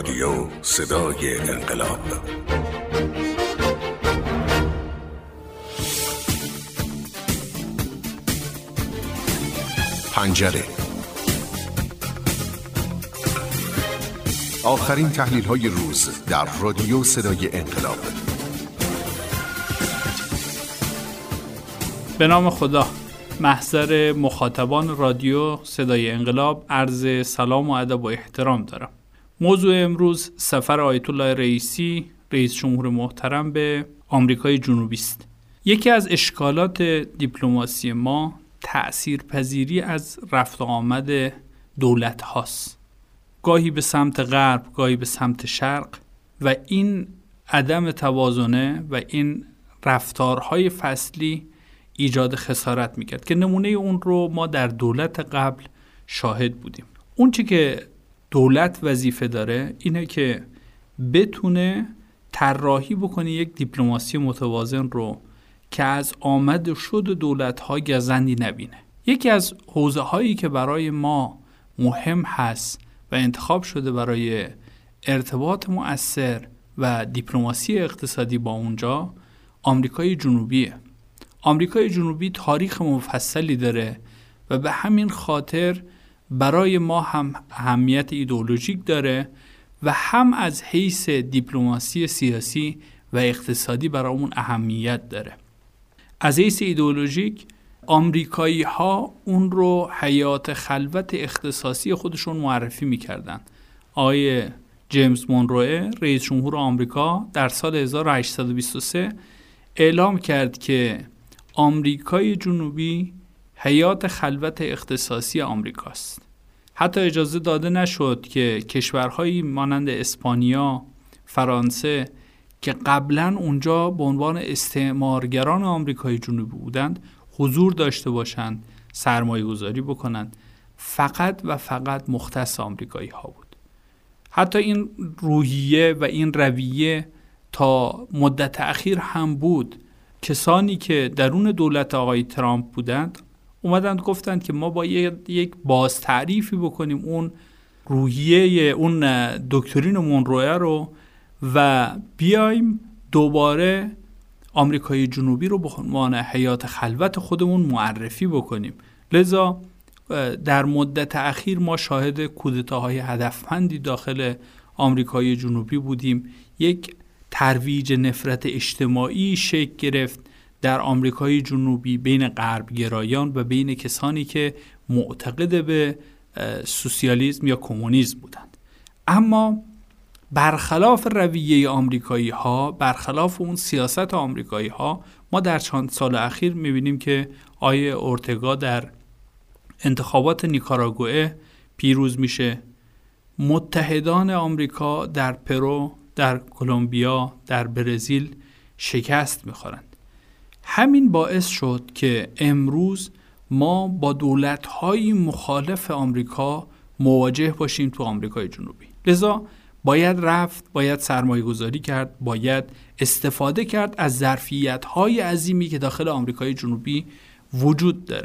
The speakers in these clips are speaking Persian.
رادیو صدای انقلاب. پنجره. آخرین تحلیل‌های روز در رادیو صدای انقلاب. به نام خدا. محضر مخاطبان رادیو صدای انقلاب عرض سلام و ادب و احترام دارم. موضوع امروز سفر آیت الله رئیسی رئیس جمهور محترم به آمریکای جنوبی است. یکی از اشکالات دیپلماسی ما تأثیرپذیری از رفت و آمد دولت هاست. گاهی به سمت غرب، گاهی به سمت شرق، و این عدم توازنه و این رفتارهای فصلی ایجاد خسارت میکرد که نمونه اون رو ما در دولت قبل شاهد بودیم. اون چی که دولت وظیفه داره اینه که بتونه طراحی بکنه یک دیپلماسی متوازن رو که از آمد و شد دولت‌ها گزندی نبینه. یکی از حوزه‌هایی که برای ما مهم هست و انتخاب شده برای ارتباط مؤثر و دیپلماسی اقتصادی با اونجا آمریکای جنوبیه. آمریکای جنوبی تاریخ مفصلی داره و به همین خاطر برای ما هم اهمیت ایدئولوژیک داره و هم از حیث دیپلماسی سیاسی و اقتصادی برای اون اهمیت داره. از حیث ایدئولوژیک آمریکایی ها اون رو حیات خلوت اختصاصی خودشون معرفی میکردن. آقای جیمز مونروه رئیس جمهور آمریکا در سال 1823 اعلام کرد که آمریکای جنوبی حیات خلوت اختصاصی آمریکاست. حتی اجازه داده نشد که کشورهایی مانند اسپانیا، فرانسه که قبلا اونجا به عنوان استعمارگران آمریکای جنوبی بودند حضور داشته باشند، سرمایه گذاری بکنند. فقط و فقط مختص آمریکایی ها بود. حتی این روحیه و این رویه تا مدت اخیر هم بود. کسانی که درون دولت آقای ترامپ بودند اومدند گفتند که ما باید یک باز تعریفی بکنیم اون روحیه، اون دکترین مونروه رو و بیایم دوباره آمریکای جنوبی رو به عنوان حیات خلوت خودمون معرفی بکنیم. لذا در مدت اخیر ما شاهد کودتاهای هدفمندی داخل آمریکای جنوبی بودیم. یک ترویج نفرت اجتماعی شکل گرفت در آمریکای جنوبی بین غربگرایان و بین کسانی که معتقد به سوسیالیسم یا کمونیسم بودند. اما برخلاف رویه آمریکایی ها، برخلاف اون سیاست آمریکایی ها، ما در چند سال اخیر میبینیم که آقای اورتگا در انتخابات نیکاراگوئه پیروز میشه. متحدان آمریکا در پرو، در کلمبیا، در برزیل شکست میخورند. همین باعث شد که امروز ما با دولت‌های مخالف آمریکا مواجه باشیم تو آمریکای جنوبی. لذا باید رفت، باید سرمایه گذاری کرد، باید استفاده کرد از ظرفیت‌های عظیمی که داخل آمریکای جنوبی وجود داره.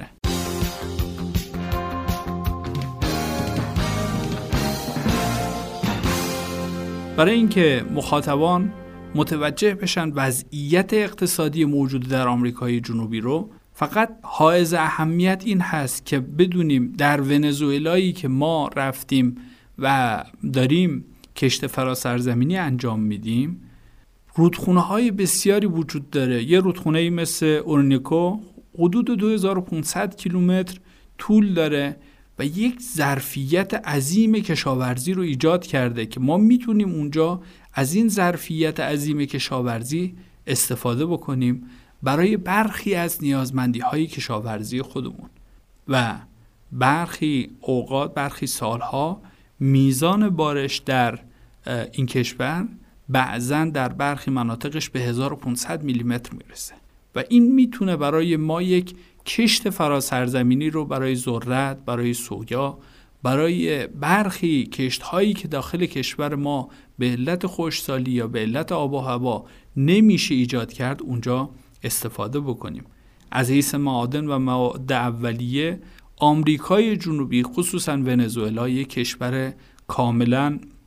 برای اینکه مخاطبان متوجه بشن وضعیت اقتصادی موجود در آمریکای جنوبی رو، فقط حائز اهمیت این هست که بدونیم در ونزوئلایی که ما رفتیم و داریم کشت فراسرزمینی انجام میدیم، رودخونه‌های بسیاری وجود داره. یه رودخونه‌ای مثل اورینوکو حدود 2500 کیلومتر طول داره و یک ظرفیت عظیم کشاورزی رو ایجاد کرده که ما میتونیم اونجا از این ظرفیت عظیم کشاورزی استفاده بکنیم برای برخی از نیازمندی‌های کشاورزی خودمون و برخی اوقات، برخی سالها میزان بارش در این کشور بعضاً در برخی مناطقش به 1500 میلیمتر میرسه و این میتونه برای ما یک کشت فراسرزمینی رو برای ذرت، برای سویا، برای برخی کشت‌هایی که داخل کشور ما به علت خشکسالی یا به علت آب و هوا نمیشه ایجاد کرد اونجا استفاده بکنیم. از حیث معادن و مواد اولیه آمریکای جنوبی خصوصا ونزوئلا یک کشور کاملا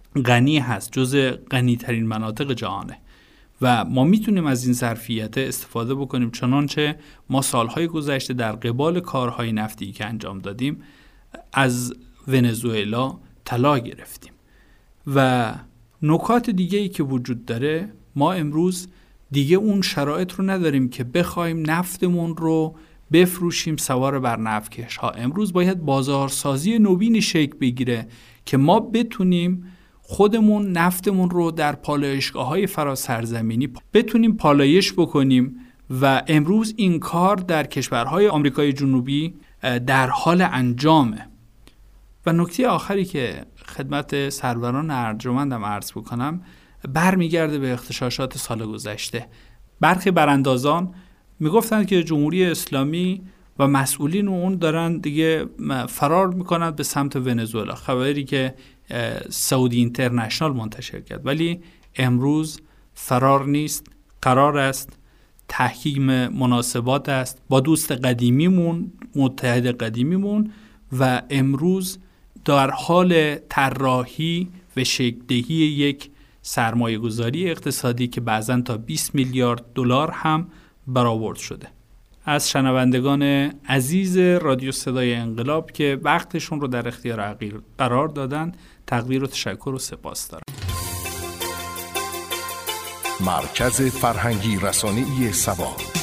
غنی هست، جزء غنی‌ترین مناطق جهانه و ما میتونیم از این ظرفیت استفاده بکنیم، چنانچه ما سالهای گذشته در قبال کارهای نفتی که انجام دادیم از ونزوئلا طلا گرفتیم. و نکات دیگه‌ای که وجود داره، ما امروز دیگه اون شرایط رو نداریم که بخوایم نفتمون رو بفروشیم سوار بر نفتکش ها. امروز باید بازارسازی نوینی شکل بگیره که ما بتونیم خودمون نفتمون رو در پالایشگاه‌های فراسرزمینی بتونیم پالایش بکنیم و امروز این کار در کشورهای آمریکای جنوبی در حال انجامه. و نکته آخری که خدمت سروران ارجمندم عرض بکنم برمیگرده به اغتشاشات سال گذشته. برخی براندازان میگفتند که جمهوری اسلامی و مسئولین اون دارن دیگه فرار میکنند به سمت ونزوئلا، خبری که سعودی اینترنشنال منتشر کرد. ولی امروز فرار نیست، قرار است تحقیق مناسبات است با دوست قدیمیمون، متحد قدیمیمون، و امروز در حال طراحی و شکل‌دهی یک سرمایه‌گذاری اقتصادی که بعضاً تا 20 میلیارد دلار هم برآورد شده. از شنوندگان عزیز رادیو صدای انقلاب که وقتشون رو در اختیار عقیل قرار دادن تقدیر و تشکر و سپاس دارم. مرکز فرهنگی رسانه‌ای سبا.